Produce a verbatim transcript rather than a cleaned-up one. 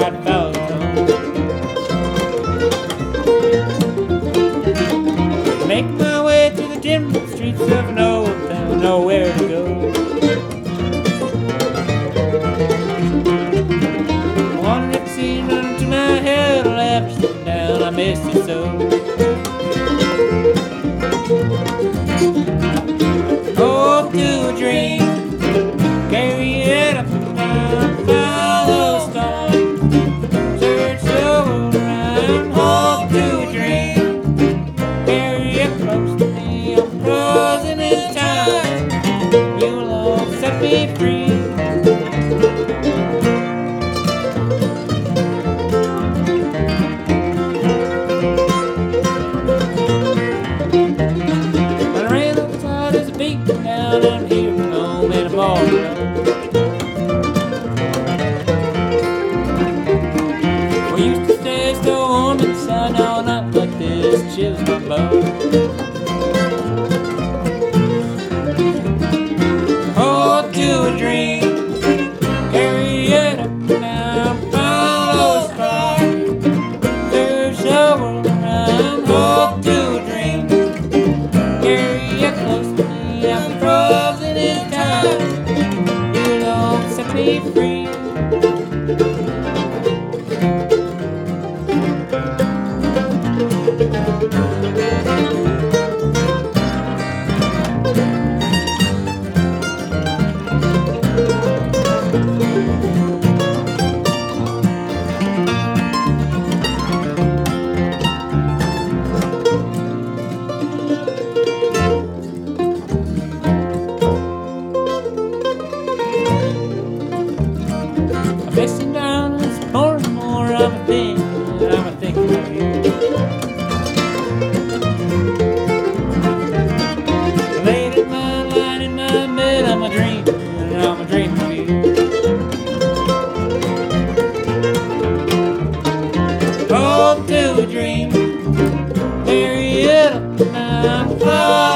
got fellas on. Make my way through the dim streets of an old town, nowhere to go. Wanted to see run to my head, left sitting down, I miss you so. Hope to a dream, carry it up and down, follow a star, search the world around. Hope to a dream, carry it close to me, I'm frozen in time, you'll all set me free. When the railroad side is beating down, I'm here home in a bar. We used to stay so warm inside, now a night like this chills my bones. Hold to a dream, carry it up and down, follow a star, search the world around. Hold to a dream, carry it close to me, I'm frozen in time, you'll all set me free. I'm missing down, it's more and more I'm a thing, I'm a thinking of you. Laid in my line in my bed, I'm a dream, I'm a dream of you. Hope to a dream, carry it up and down, fly.